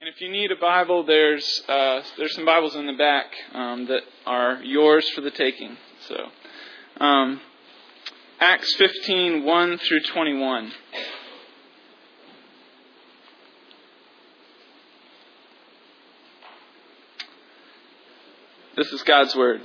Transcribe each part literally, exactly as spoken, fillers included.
If you need a Bible, there's uh, there's some Bibles in the back um, that are yours for the taking. So, um, Acts fifteen, one through twenty-one. This is God's Word.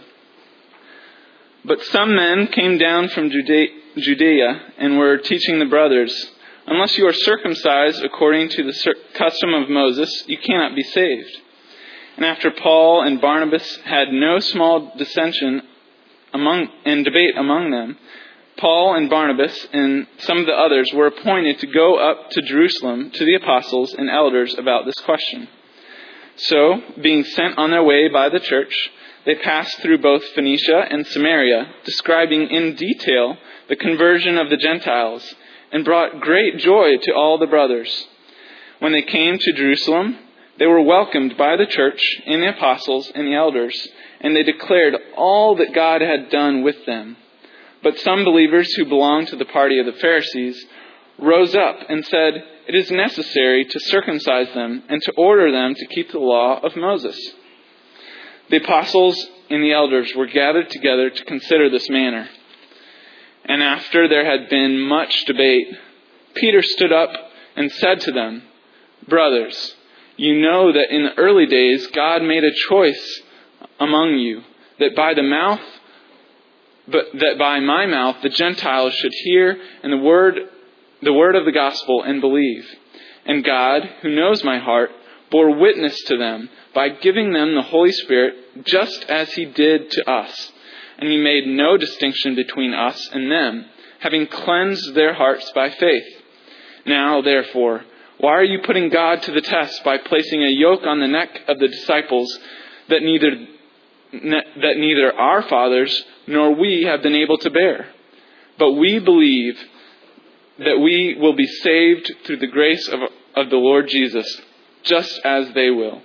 But some men came down from Judea and were teaching the brothers, unless you are circumcised according to the custom of Moses, you cannot be saved. And after Paul and Barnabas had no small dissension among and debate among them, Paul and Barnabas and some of the others were appointed to go up to Jerusalem to the apostles and elders about this question. So, being sent on their way by the church, they passed through both Phoenicia and Samaria, describing in detail the conversion of the Gentiles, and brought great joy to all the brothers. When they came to Jerusalem, they were welcomed by the church and the apostles and the elders, and they declared all that God had done with them. But some believers who belonged to the party of the Pharisees rose up and said, "It is necessary to circumcise them and to order them to keep the law of Moses." The apostles and the elders were gathered together to consider this matter. And after there had been much debate, Peter stood up and said to them, "Brothers, you know that in the early days God made a choice among you, that by the mouth, but that by my mouth the Gentiles should hear and the word, the word of the gospel and believe. And God, who knows my heart, bore witness to them by giving them the Holy Spirit, just as He did to us. And He made no distinction between us and them, having cleansed their hearts by faith. Now, therefore, why are you putting God to the test by placing a yoke on the neck of the disciples that neither that neither our fathers nor we have been able to bear? But we believe that we will be saved through the grace of, of the Lord Jesus, just as they will."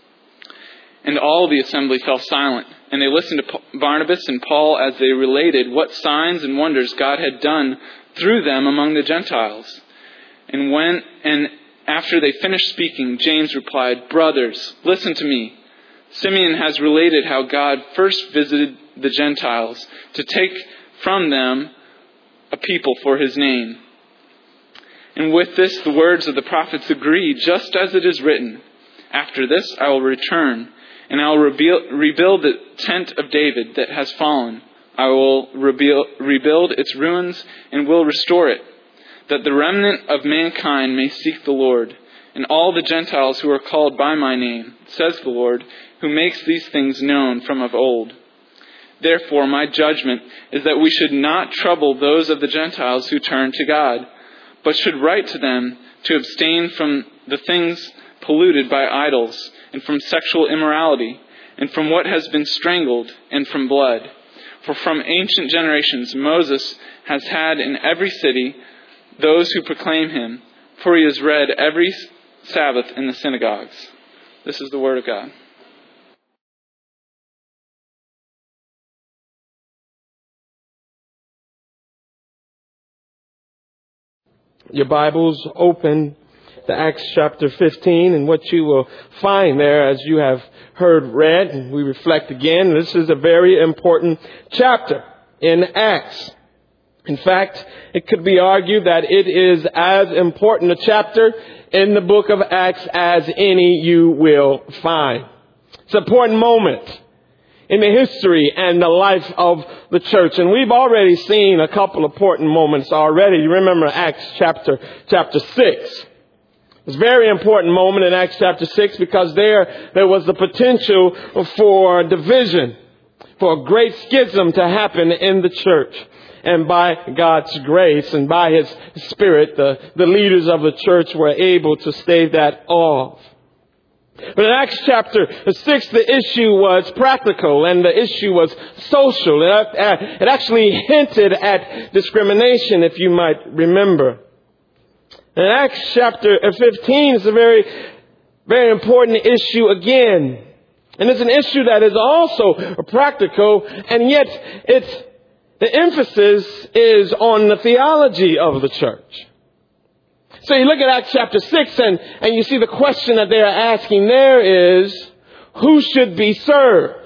And all the assembly fell silent, and they listened to Barnabas and Paul as they related what signs and wonders God had done through them among the Gentiles. And when and after they finished speaking, James replied, "Brothers, listen to me. Simeon has related how God first visited the Gentiles to take from them a people for His name. And with this the words of the prophets agree, just as it is written, 'After this I will return, and I will rebuild the tent of David that has fallen. I will rebuild its ruins and will restore it, that the remnant of mankind may seek the Lord, and all the Gentiles who are called by my name, says the Lord, who makes these things known from of old. Therefore, my judgment is that we should not trouble those of the Gentiles who turn to God, but should write to them to abstain from the things polluted by idols, and from sexual immorality, and from what has been strangled, and from blood. For from ancient generations Moses has had in every city those who proclaim Him, for he is read every Sabbath in the synagogues." This is the Word of God. Your Bibles open to Acts chapter fifteen, and what you will find there, as you have heard read, and we reflect again, this is a very important chapter in Acts. In fact, it could be argued that it is as important a chapter in the book of Acts as any you will find. It's an important moment in the history and the life of the church. And we've already seen a couple of important moments already. You remember Acts chapter, chapter six. It's a very important moment in Acts chapter six because there, there was the potential for division, for a great schism to happen in the church. And by God's grace and by His Spirit, the, the leaders of the church were able to stave that off. But in Acts chapter six, the issue was practical and the issue was social. It, it actually hinted at discrimination, if you might remember. In Acts chapter fifteen, it's a very, very important issue again. And it's an issue that is also practical, and yet it's, the emphasis is on the theology of the church. So you look at Acts chapter six and, and you see the question that they are asking there is, who should be served?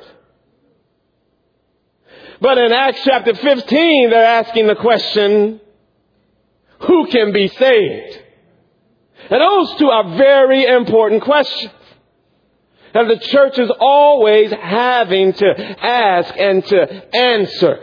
But in Acts chapter fifteen, they're asking the question, who can be saved? And those two are very important questions that the church is always having to ask and to answer.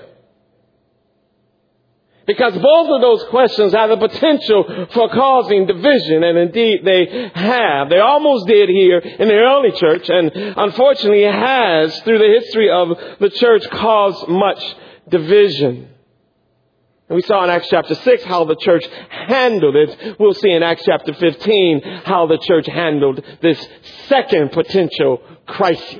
Because both of those questions have the potential for causing division, and indeed they have. They almost did here in the early church, and unfortunately has, through the history of the church, caused much division. And we saw in Acts chapter six how the church handled it. We'll see in Acts chapter fifteen how the church handled this second potential crisis.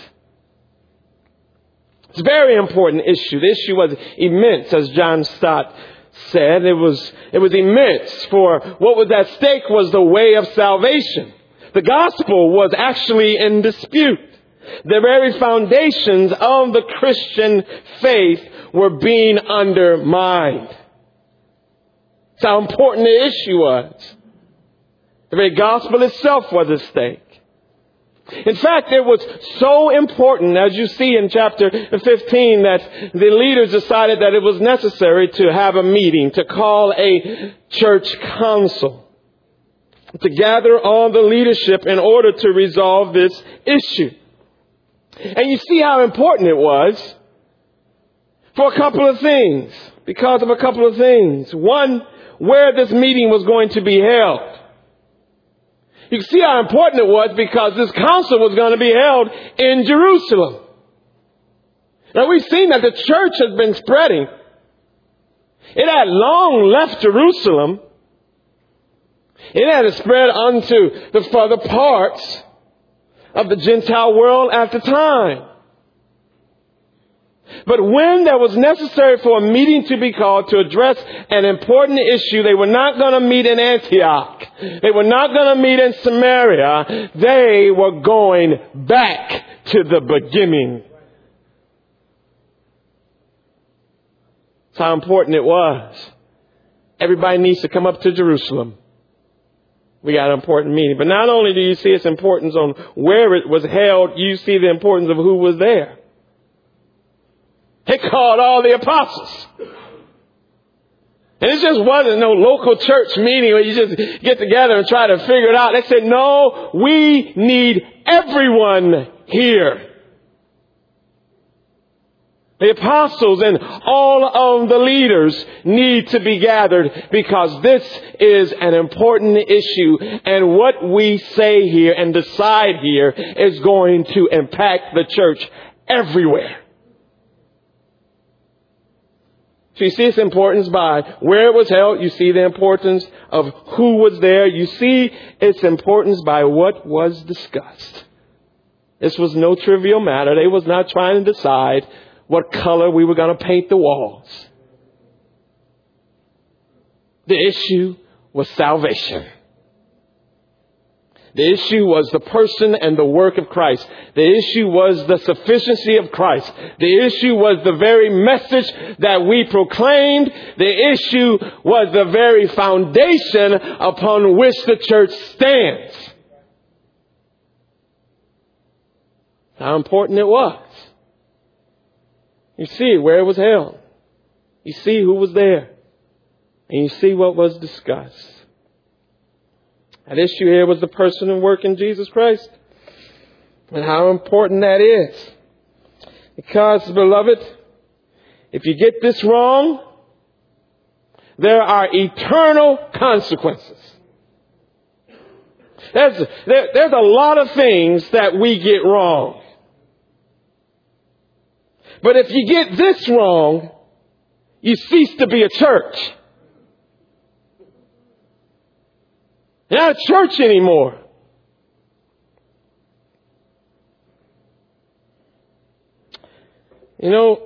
It's a very important issue. The issue was immense, as John Stott said. It was, it was immense, for what was at stake was the way of salvation. The gospel was actually in dispute. The very foundations of the Christian faith were being undermined. That's how important the issue was. The very gospel itself was at stake. In fact, it was so important, as you see in chapter fifteen, that the leaders decided that it was necessary to have a meeting, to call a church council, to gather all the leadership in order to resolve this issue. And you see how important it was for a couple of things, because of a couple of things. One, where this meeting was going to be held. You can see how important it was because this council was going to be held in Jerusalem. Now we've seen that the church has been spreading. It had long left Jerusalem. It had spread unto the further parts of the Gentile world at the time. But when there was necessary for a meeting to be called to address an important issue, they were not going to meet in Antioch. They were not going to meet in Samaria. They were going back to the beginning. That's how important it was. Everybody needs to come up to Jerusalem. We got an important meeting. But not only do you see its importance on where it was held, you see the importance of who was there. He called all the apostles. And it just wasn't no local church meeting where you just get together and try to figure it out. They said, no, we need everyone here. The apostles and all of the leaders need to be gathered because this is an important issue. And what we say here and decide here is going to impact the church everywhere. So you see its importance by where it was held. You see the importance of who was there. You see its importance by what was discussed. This was no trivial matter. They was not trying to decide what color we were going to paint the walls. The issue was salvation. The issue was the person and the work of Christ. The issue was the sufficiency of Christ. The issue was the very message that we proclaimed. The issue was the very foundation upon which the church stands. How important it was. You see where it was held. You see who was there. And you see what was discussed. That issue here was the person and work in Jesus Christ. And how important that is. Because, beloved, if you get this wrong, there are eternal consequences. There's, there, there's a lot of things that we get wrong. But if you get this wrong, you cease to be a church. You're not a church anymore. You know,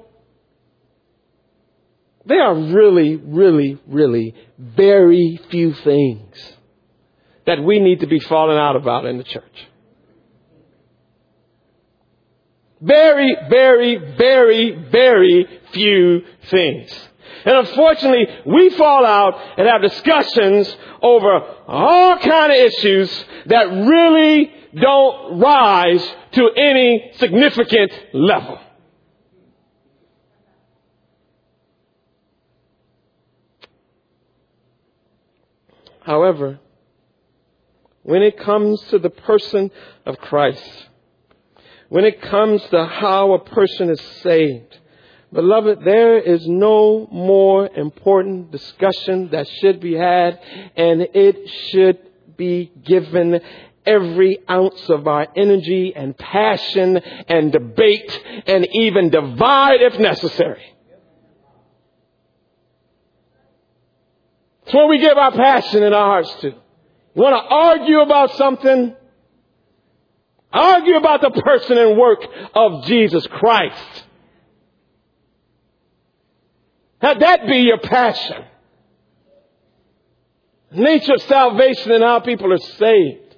there are really, really, really very few things that we need to be falling out about in the church. Very, very, very, very few things. And unfortunately, we fall out and have discussions over all kind of issues that really don't rise to any significant level. However, when it comes to the person of Christ, when it comes to how a person is saved, beloved, there is no more important discussion that should be had, and it should be given every ounce of our energy and passion and debate and even divide if necessary. It's where we give our passion and our hearts to. You want to argue about something? Argue about the person and work of Jesus Christ. Let that be your passion. The nature of salvation and how people are saved.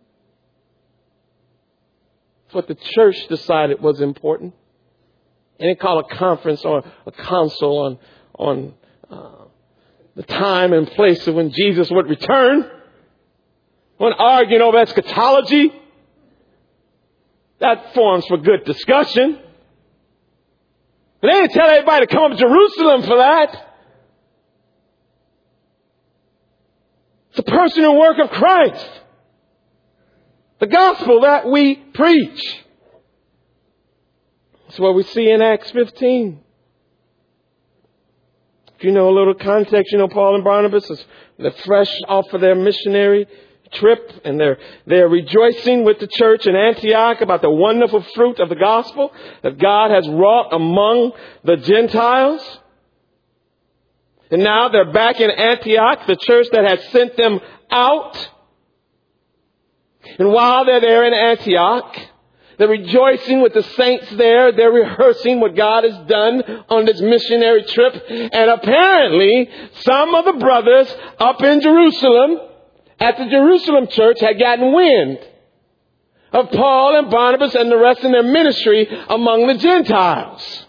It's what the church decided was important. And they call a conference or a council on, on uh, the time and place of when Jesus would return. When arguing over eschatology, that forms for good discussion. But they didn't tell everybody to come up to Jerusalem for that. It's the person and work of Christ. The gospel that we preach. That's what we see in Acts fifteen. If you know a little context, you know Paul and Barnabas is they're fresh off of their missionary trip, and they're they're rejoicing with the church in Antioch about the wonderful fruit of the gospel that God has wrought among the Gentiles. And now they're back in Antioch, the church that had sent them out. And while they're there in Antioch, they're rejoicing with the saints there. They're rehearsing what God has done on this missionary trip. And apparently, some of the brothers up in Jerusalem at the Jerusalem church had gotten wind of Paul and Barnabas and the rest of their ministry among the Gentiles.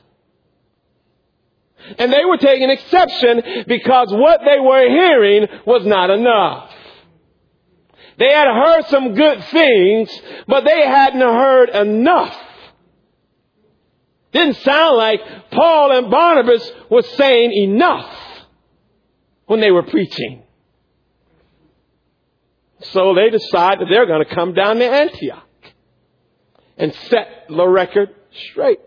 And they were taking exception because what they were hearing was not enough. They had heard some good things, but they hadn't heard enough. Didn't sound like Paul and Barnabas were saying enough when they were preaching. So they decide that they're going to come down to Antioch and set the record straight.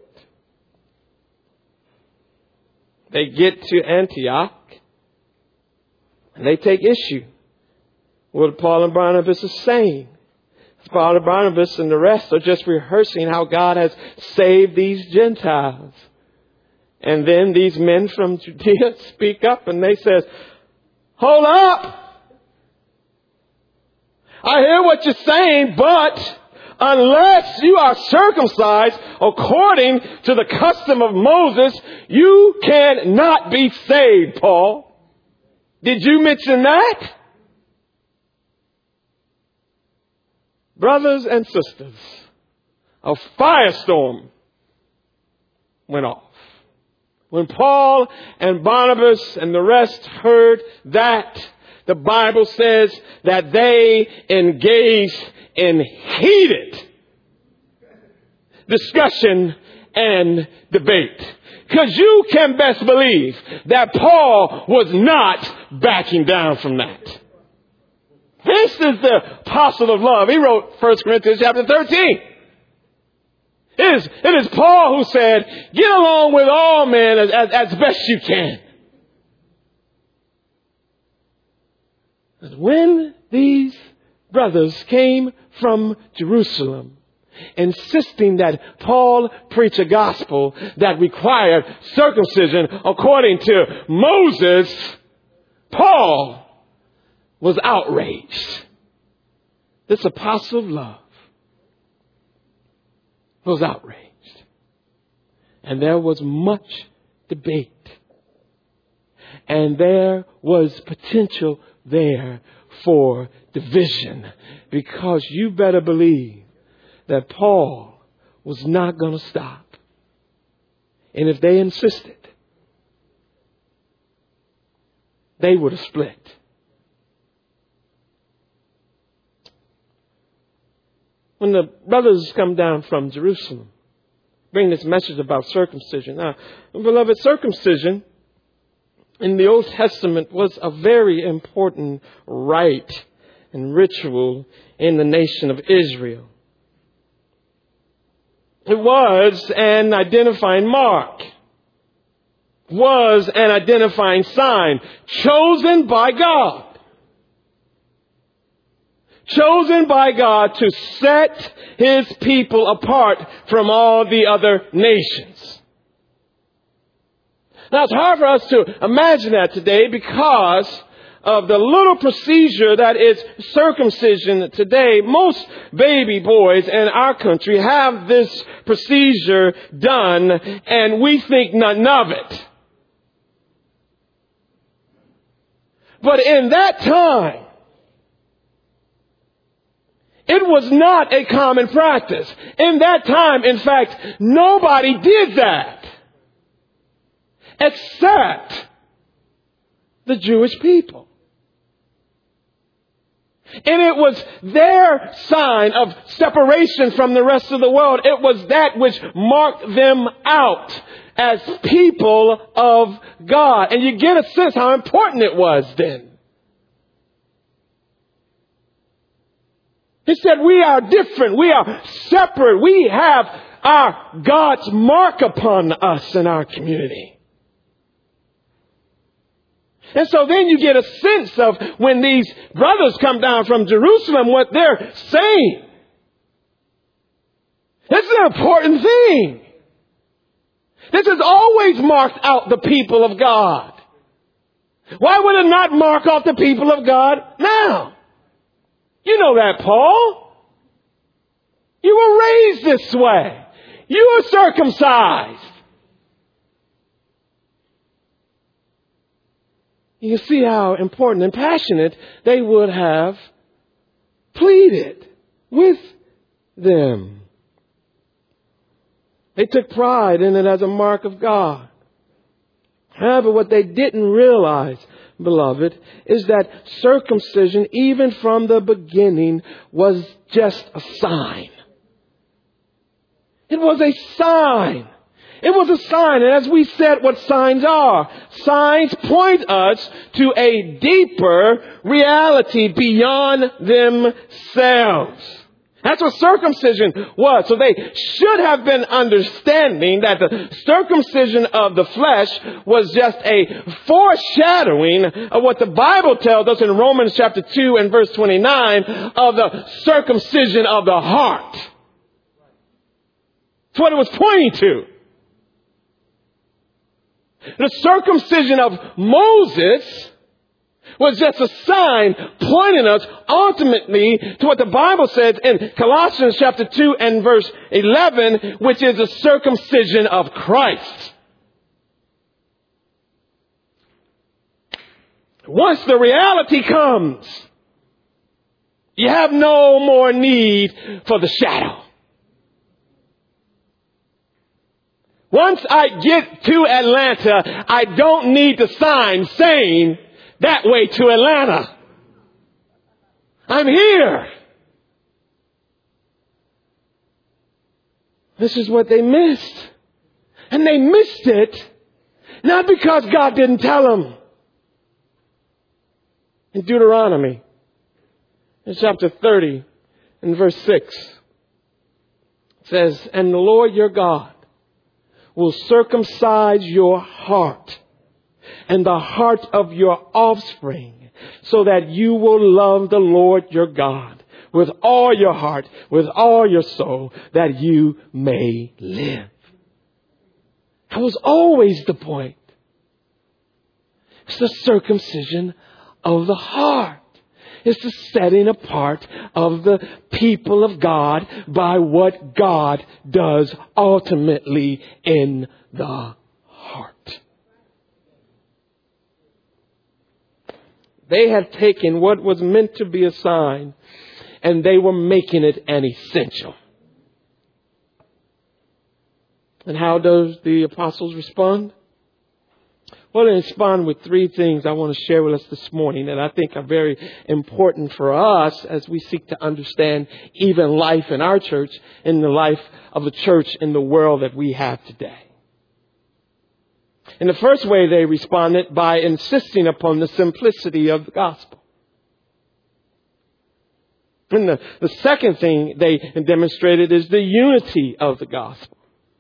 They get to Antioch and they take issue with what Paul and Barnabas are saying. Paul and Barnabas and the rest are just rehearsing how God has saved these Gentiles. And then these men from Judea speak up and they say, hold up. I hear what you're saying, but unless you are circumcised according to the custom of Moses, you cannot be saved, Paul. Did you mention that? Brothers and sisters, a firestorm went off. When Paul and Barnabas and the rest heard that, the Bible says that they engaged in heated discussion and debate. Because you can best believe that Paul was not backing down from that. This is the apostle of love. He wrote First Corinthians chapter thirteen. It is, it is Paul who said, get along with all men as, as, as best you can. When these brothers came from Jerusalem, insisting that Paul preach a gospel that required circumcision according to Moses, Paul was outraged. This apostle of love was outraged. And there was much debate. And there was potential there for division. Because you better believe that Paul was not going to stop. And if they insisted, they would have split. When the brothers come down from Jerusalem, bring this message about circumcision. Now, beloved, circumcision in the Old Testament was a very important rite and ritual in the nation of Israel. It was an identifying mark, was an identifying sign chosen by God. Chosen by God to set His people apart from all the other nations. Now, it's hard for us to imagine that today because of the little procedure that is circumcision today. Most baby boys in our country have this procedure done, and we think nothing of it. But in that time, it was not a common practice. In that time, in fact, nobody did that except the Jewish people. And it was their sign of separation from the rest of the world. It was that which marked them out as people of God. And you get a sense how important it was then. He said, we are different. We are separate. We have our God's mark upon us in our community. And so then you get a sense of when these brothers come down from Jerusalem, what they're saying. This is an important thing. This has always marked out the people of God. Why would it not mark off the people of God now? You know that, Paul. You were raised this way. You were circumcised. You can see how important and passionate they would have pleaded with them. They took pride in it as a mark of God. However, what they didn't realize, beloved, is that circumcision, even from the beginning, was just a sign. It was a sign. It was a sign. And as we said, what signs are. Signs point us to a deeper reality beyond themselves. That's what circumcision was. So they should have been understanding that the circumcision of the flesh was just a foreshadowing of what the Bible tells us in Romans chapter two and verse twenty-nine of the circumcision of the heart. That's what it was pointing to. The circumcision of Moses was just a sign pointing us ultimately to what the Bible says in Colossians chapter two and verse eleven, which is the circumcision of Christ. Once the reality comes, you have no more need for the shadow. Once I get to Atlanta, I don't need the sign saying that way to Atlanta. I'm here. This is what they missed. And they missed it not because God didn't tell them. In Deuteronomy, in chapter thirty, in verse six, it says, "And the Lord your God will circumcise your heart and the heart of your offspring, so that you will love the Lord your God with all your heart, with all your soul, that you may live." That was always the point. It's the circumcision of the heart. It's the setting apart of the people of God by what God does ultimately in the heart. They had taken what was meant to be a sign and they were making it an essential. And how does the apostles respond? Well, to respond with three things I want to share with us this morning that I think are very important for us as we seek to understand even life in our church and the life of the church in the world that we have today. In the first way, they responded by insisting upon the simplicity of the gospel. And the, the second thing they demonstrated is the unity of the gospel.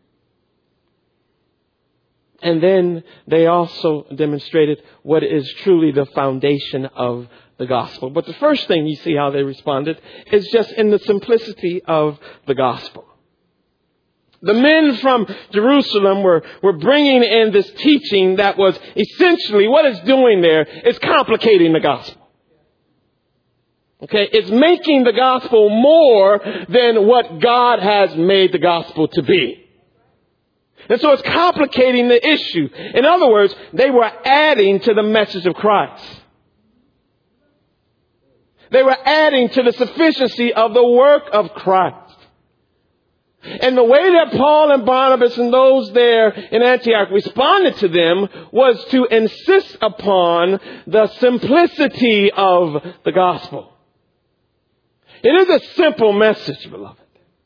And then they also demonstrated what is truly the foundation of the gospel. But the first thing you see how they responded is just in the simplicity of the gospel. The men from Jerusalem were, were bringing in this teaching that was essentially what it's doing there is complicating the gospel. Okay, it's making the gospel more than what God has made the gospel to be. And so it's complicating the issue. In other words, they were adding to the message of Christ. They were adding to the sufficiency of the work of Christ. And the way that Paul and Barnabas and those there in Antioch responded to them was to insist upon the simplicity of the gospel. It is a simple message, beloved.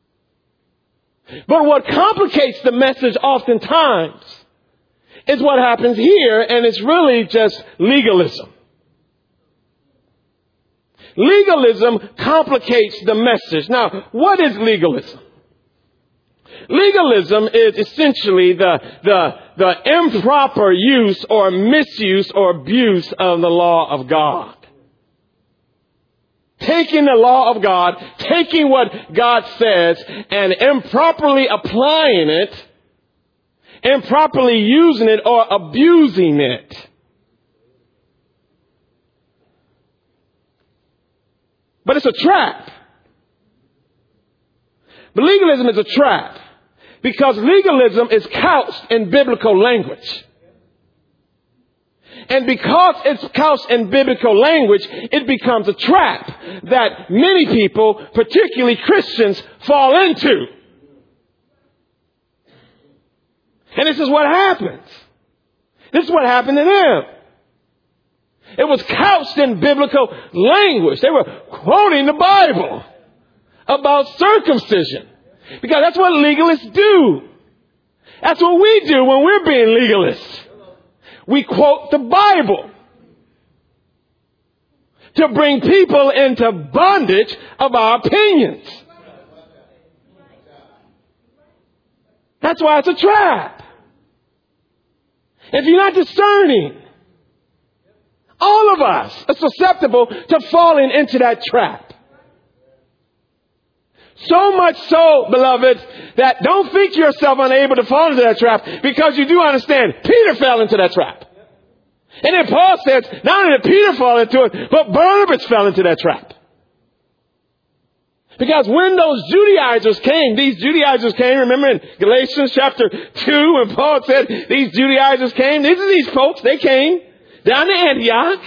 But what complicates the message oftentimes is what happens here, and it's really just legalism. Legalism complicates the message. Now, what is legalism? Legalism is essentially the, the, the improper use or misuse or abuse of the law of God. Taking the law of God, taking what God says and improperly applying it, improperly using it or abusing it. But it's a trap. But legalism is a trap because legalism is couched in biblical language. And because it's couched in biblical language, it becomes a trap that many people, particularly Christians, fall into. And this is what happens. This is what happened to them. It was couched in biblical language. They were quoting the Bible about circumcision. Because that's what legalists do. That's what we do when we're being legalists. We quote the Bible to bring people into bondage of our opinions. That's why it's a trap. If you're not discerning, all of us are susceptible to falling into that trap. So much so, beloved, that don't think yourself unable to fall into that trap, because you do understand Peter fell into that trap. And then Paul says, not only did Peter fall into it, but Barnabas fell into that trap. Because when those Judaizers came, these Judaizers came, remember in Galatians chapter two, when Paul said these Judaizers came, these are these folks, they came down to Antioch,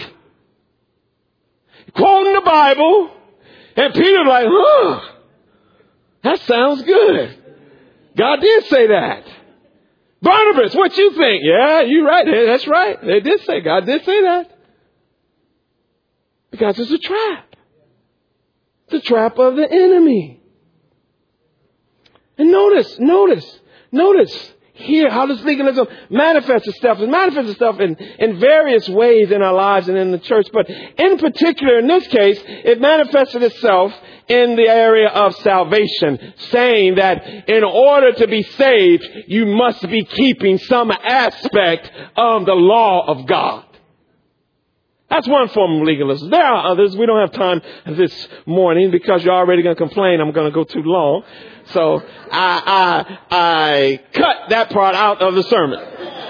quoting the Bible, and Peter was like, huh, that sounds good. God did say that. Barnabas, what you think? Yeah, you're right. That's right. They did say, God did say that. Because it's a trap. It's a trap of the enemy. And notice, notice, notice here how this legalism manifests itself. It manifests itself in, in various ways in our lives and in the church. But in particular, in this case, it manifested itself in the area of salvation, saying that in order to be saved, you must be keeping some aspect of the law of God. That's one form of legalism. There are others. We don't have time this morning because you're already going to complain I'm going to go too long. So I, I, I cut that part out of the sermon.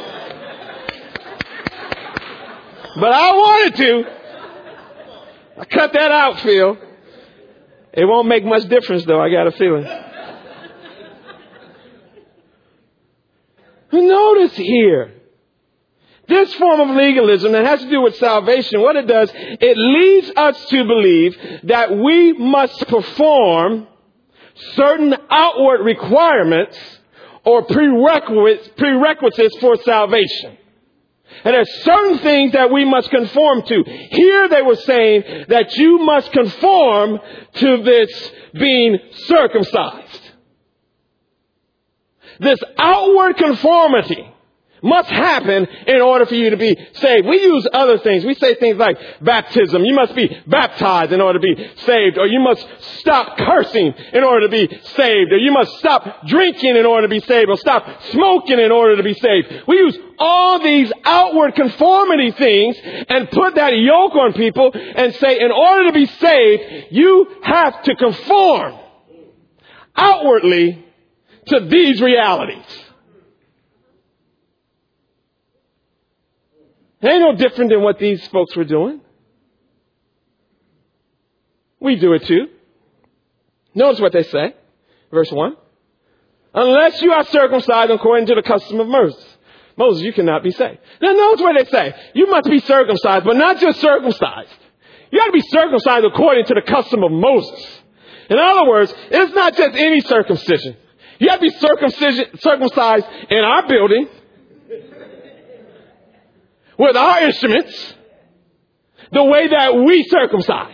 But I wanted to. I cut that out, Phil. It won't make much difference, though. I got a feeling. Notice here, this form of legalism that has to do with salvation, what it does, it leads us to believe that we must perform certain outward requirements or prerequisites, prerequisites for salvation. And there's certain things that we must conform to. Here they were saying that you must conform to this being circumcised. This outward conformity must happen in order for you to be saved. We use other things. We say things like baptism. You must be baptized in order to be saved. Or you must stop cursing in order to be saved. Or you must stop drinking in order to be saved. Or stop smoking in order to be saved. We use all these outward conformity things and put that yoke on people and say, in order to be saved, you have to conform outwardly to these realities. It ain't no different than what these folks were doing. We do it too. Notice what they say. Verse one. Unless you are circumcised according to the custom of Moses. Moses, you cannot be saved. Now notice what they say. You must be circumcised, but not just circumcised. You got to be circumcised according to the custom of Moses. In other words, it's not just any circumcision. You have to be circumcision, circumcised in our building, with our instruments, the way that we circumcise.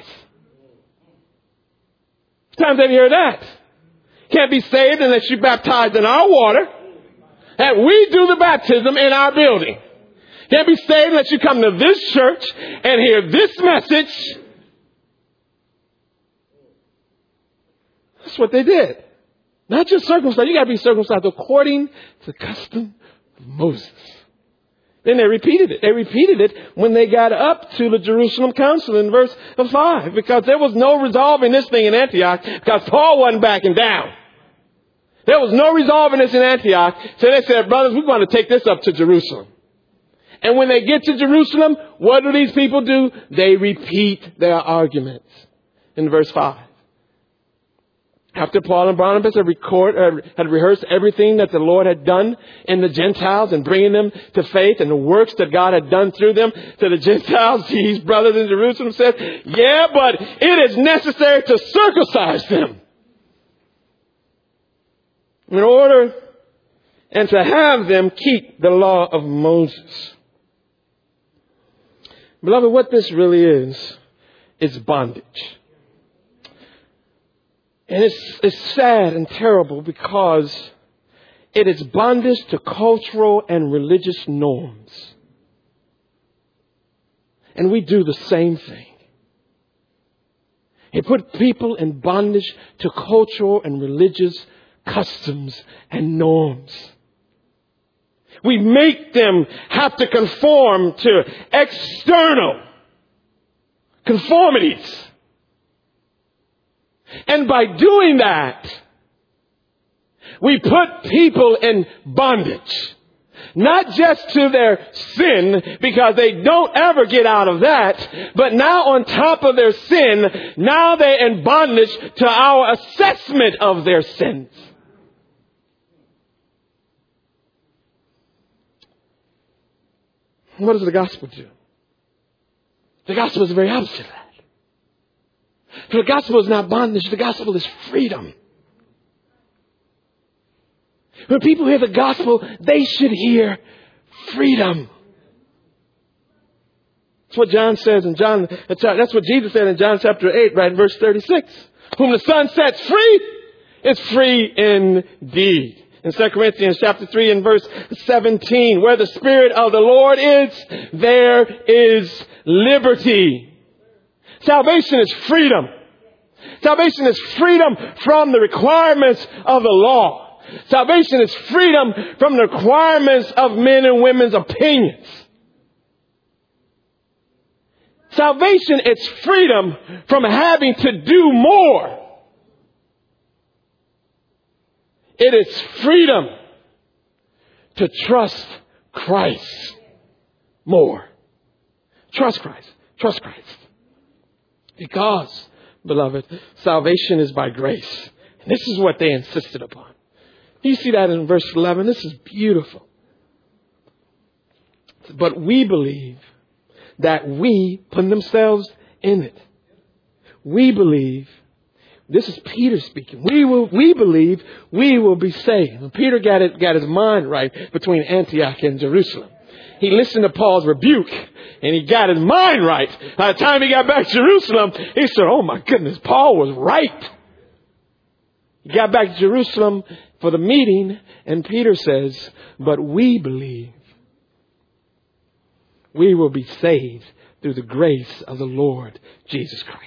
Sometimes they hear that. Can't be saved unless you're baptized in our water. And we do the baptism in our building. Can't be saved unless you come to this church and hear this message. That's what they did. Not just circumcised. You got to be circumcised according to the custom of Moses. Then they repeated it. They repeated it when they got up to the Jerusalem Council in verse five. Because there was no resolving this thing in Antioch. Because Paul wasn't backing down. There was no resolving this in Antioch. So they said, brothers, we're going to take this up to Jerusalem. And when they get to Jerusalem, what do these people do? They repeat their arguments. In verse five. After Paul and Barnabas had, record, uh, had rehearsed everything that the Lord had done in the Gentiles and bringing them to faith and the works that God had done through them to the Gentiles, these brothers in Jerusalem said, yeah, but it is necessary to circumcise them in order and to have them keep the law of Moses. Beloved, what this really is, is bondage. And it's, it's sad and terrible because it is bondage to cultural and religious norms. And we do the same thing. It put people in bondage to cultural and religious customs and norms. We make them have to conform to external conformities. And by doing that, we put people in bondage. Not just to their sin, because they don't ever get out of that, but now on top of their sin, now they're in bondage to our assessment of their sins. What does the gospel do? The gospel is the very opposite of that. For the gospel is not bondage. The gospel is freedom. When people hear the gospel, they should hear freedom. That's what John says in John. That's what Jesus said in John chapter eight, right in verse thirty-six. Whom the Son sets free is free indeed. In Second Corinthians chapter three and verse seventeen, where the Spirit of the Lord is, there is liberty. Salvation is freedom. Salvation is freedom from the requirements of the law. Salvation is freedom from the requirements of men and women's opinions. Salvation is freedom from having to do more. It is freedom to trust Christ more. Trust Christ. Trust Christ. Because, beloved, salvation is by grace. And this is what they insisted upon. You see that in verse eleven. This is beautiful. But we believe that we, put themselves in it. We believe, this is Peter speaking. We will, we believe we will be saved. And Peter got it, got his mind right between Antioch and Jerusalem. He listened to Paul's rebuke and he got his mind right. By the time he got back to Jerusalem, he said, oh my goodness, Paul was right. He got back to Jerusalem for the meeting and Peter says, but we believe we will be saved through the grace of the Lord Jesus Christ.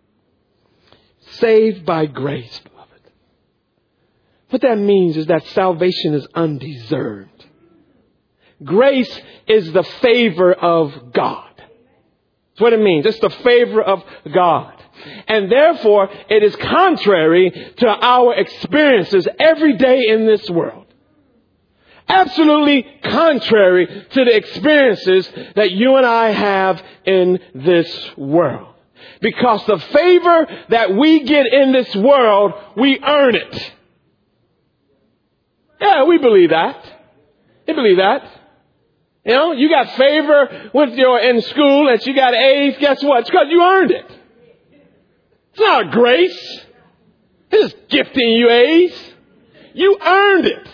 Saved by grace, beloved. What that means is that salvation is undeserved. Grace is the favor of God. That's what it means. It's the favor of God. And therefore, it is contrary to our experiences every day in this world. Absolutely contrary to the experiences that you and I have in this world. Because the favor that we get in this world, we earn it. Yeah, we believe that. We believe that. You know, you got favor with your in school that you got A's. Guess what? It's because you earned it. It's not a grace. It's just gifting you A's. You earned it.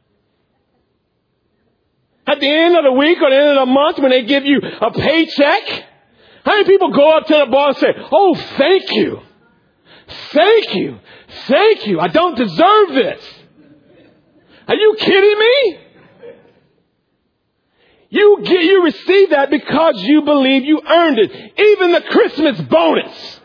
At the end of the week or the end of the month when they give you a paycheck, how many people go up to the boss and say, oh, thank you. Thank you. Thank you. I don't deserve this. Are you kidding me? You get, you receive that because you believe you earned it. Even the Christmas bonus.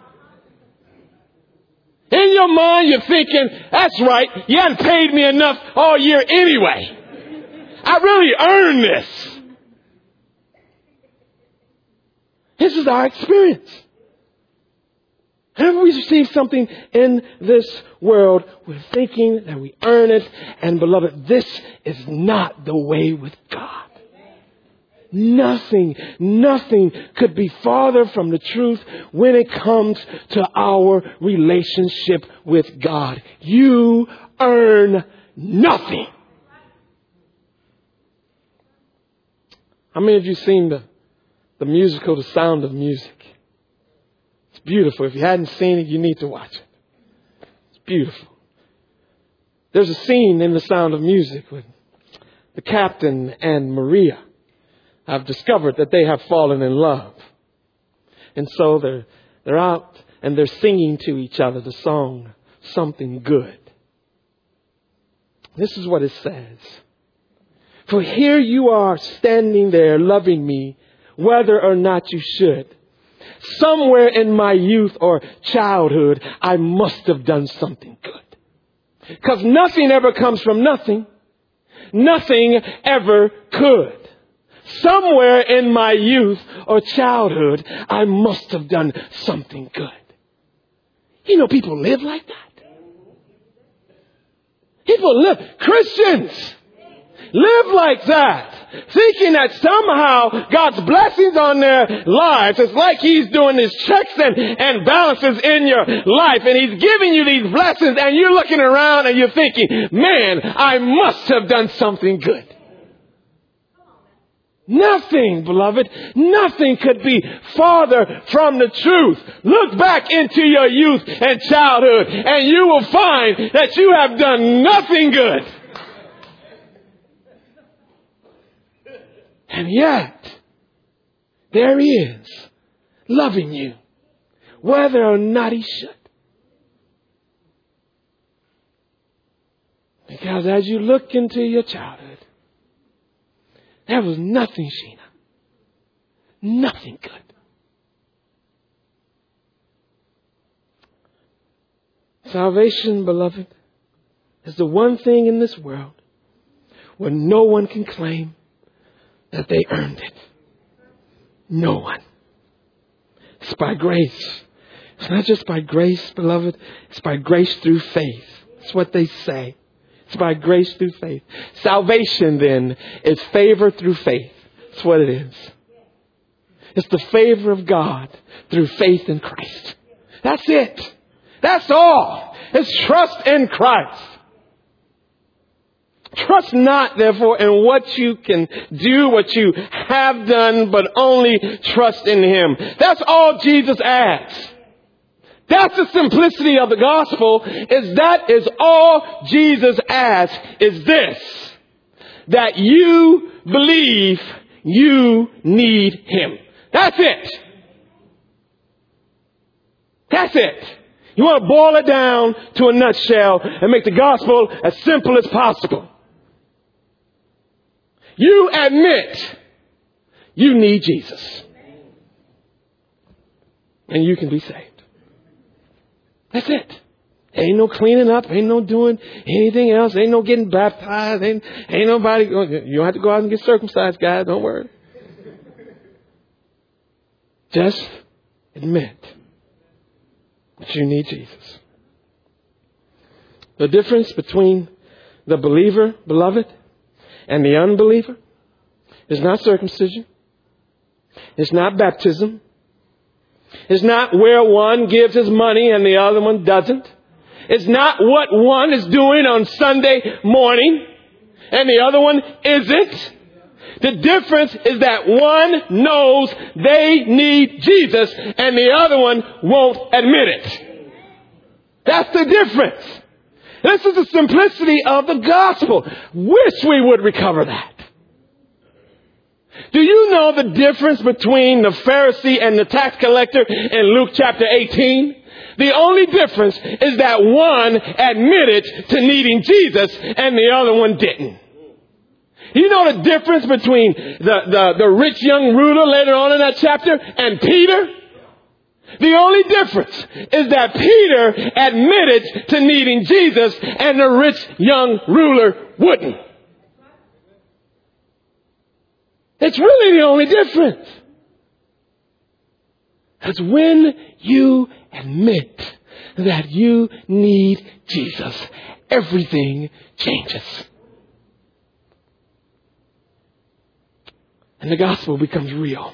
In your mind, you're thinking, that's right. You hadn't paid me enough all year anyway. I really earned this. This is our experience. Whenever we receive something in this world, we're thinking that we earn it. And beloved, this is not the way with God. Nothing, nothing could be farther from the truth when it comes to our relationship with God. You earn nothing. How many of you seen the, the musical, The Sound of Music? It's beautiful. If you hadn't seen it, you need to watch it. It's beautiful. There's a scene in The Sound of Music with the captain and Maria. I've discovered that they have fallen in love. And so they're, they're out and they're singing to each other the song, Something Good. This is what it says. For here you are standing there loving me, whether or not you should. Somewhere in my youth or childhood, I must have done something good. Because nothing ever comes from nothing. Nothing ever could. Somewhere in my youth or childhood, I must have done something good. You know, people live like that. People live, Christians live like that. Thinking that somehow God's blessings on their lives, it's like He's doing His checks and, and balances in your life. And He's giving you these blessings and you're looking around and you're thinking, man, I must have done something good. Nothing, beloved, nothing could be farther from the truth. Look back into your youth and childhood and you will find that you have done nothing good. And yet, there He is, loving you, whether or not He should. Because as you look into your childhood, there was nothing, Sheena. Nothing good. Salvation, beloved, is the one thing in this world where no one can claim that they earned it. No one. It's by grace. It's not just by grace, beloved. It's by grace through faith. That's what they say. It's by grace through faith. Salvation, then, is favor through faith. That's what it is. It's the favor of God through faith in Christ. That's it. That's all. It's trust in Christ. Trust not, therefore, in what you can do, what you have done, but only trust in Him. That's all Jesus asks. That's the simplicity of the gospel, is that is all Jesus asks, is this, that you believe you need Him. That's it. That's it. You want to boil it down to a nutshell and make the gospel as simple as possible. You admit you need Jesus. And you can be saved. That's it. Ain't no cleaning up. Ain't no doing anything else. Ain't no getting baptized. Ain't, ain't nobody. You don't have to go out and get circumcised, guys. Don't worry. Just admit that you need Jesus. The difference between the believer, beloved, and the unbeliever is not circumcision. It's not baptism. It's not where one gives his money and the other one doesn't. It's not what one is doing on Sunday morning and the other one isn't. The difference is that one knows they need Jesus and the other one won't admit it. That's the difference. This is the simplicity of the gospel. Wish we would recover that. Do you know the difference between the Pharisee and the tax collector in Luke chapter eighteen? The only difference is that one admitted to needing Jesus and the other one didn't. You know the difference between the, the, the rich young ruler later on in that chapter and Peter? The only difference is that Peter admitted to needing Jesus and the rich young ruler wouldn't. It's really the only difference. It's when you admit that you need Jesus, everything changes. And the gospel becomes real.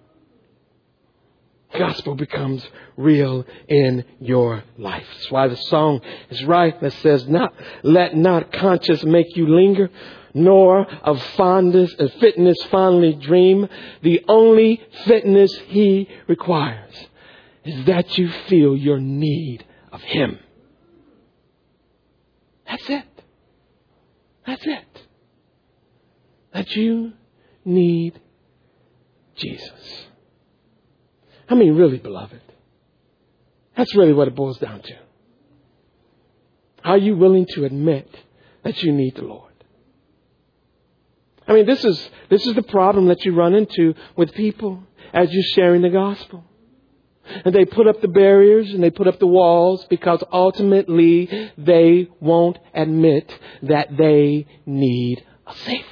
The gospel becomes real in your life. That's why the song is right that says, "Not let not conscience make you linger, nor of fondness and fitness fondly dream. The only fitness He requires is that you feel your need of Him." That's it. That's it. That you need Jesus. I mean, really, beloved. That's really what it boils down to. Are you willing to admit that you need the Lord? I mean, this is this is the problem that you run into with people as you're sharing the gospel. And they put up the barriers and they put up the walls because ultimately they won't admit that they need a Savior.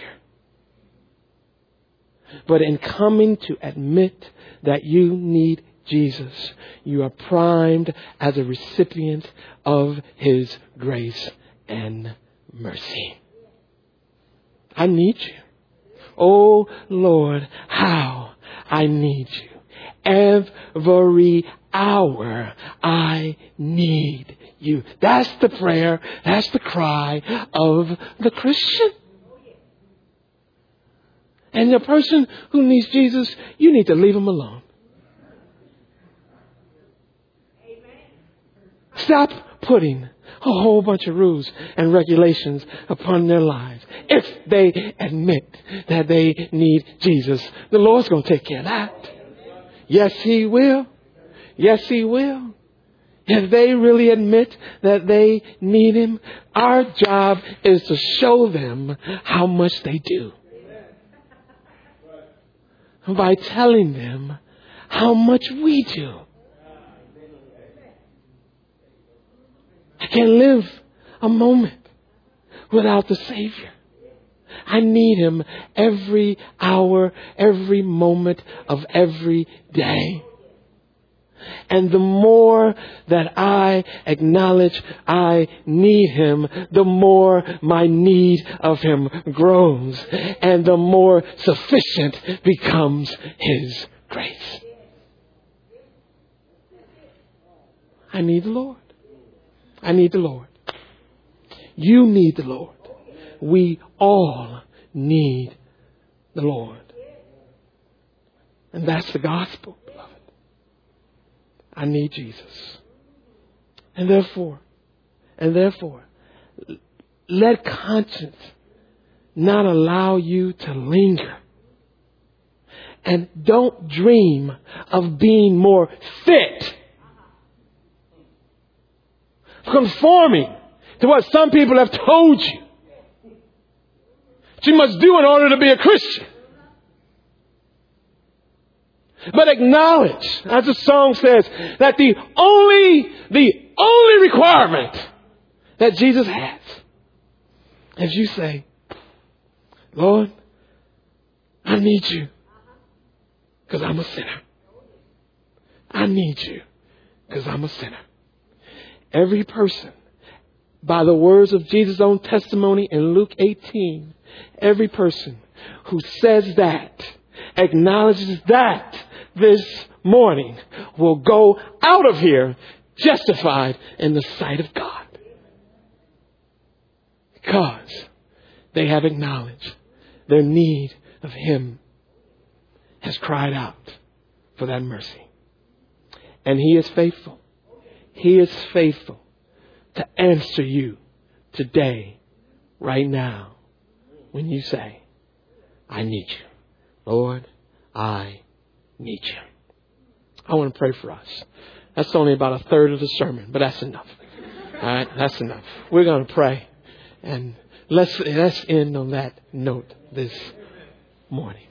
But in coming to admit that you need Jesus, you are primed as a recipient of His grace and mercy. I need you. Oh, Lord, how I need you. Every hour I need you. That's the prayer. That's the cry of the Christian. And the person who needs Jesus, you need to leave him alone. Stop putting a whole bunch of rules and regulations upon their lives. If they admit that they need Jesus, the Lord's going to take care of that. Yes, He will. Yes, He will. If they really admit that they need Him, our job is to show them how much they do. By telling them how much we do. I can't live a moment without the Savior. I need Him every hour, every moment of every day. And the more that I acknowledge I need Him, the more my need of Him grows. And the more sufficient becomes His grace. I need the Lord. I need the Lord. You need the Lord. We all need the Lord. And that's the gospel, beloved. I need Jesus. And therefore, and therefore, let conscience not allow you to linger And don't dream of being more fit. Conforming to what some people have told you you must do in order to be a Christian. But acknowledge, as the song says, that the only, the only requirement that Jesus has, as you say, Lord, I need you because I'm a sinner. I need you because I'm a sinner. Every person, by the words of Jesus' own testimony in Luke eighteen, every person who says that, acknowledges that this morning, will go out of here justified in the sight of God. Because they have acknowledged their need of Him, has cried out for that mercy. And He is faithful. He is faithful to answer you today, right now, when you say, I need you. Lord, I need you. I want to pray for us. That's only about a third of the sermon, but that's enough. All right, that's enough. We're going to pray. And let's, let's end on that note this morning.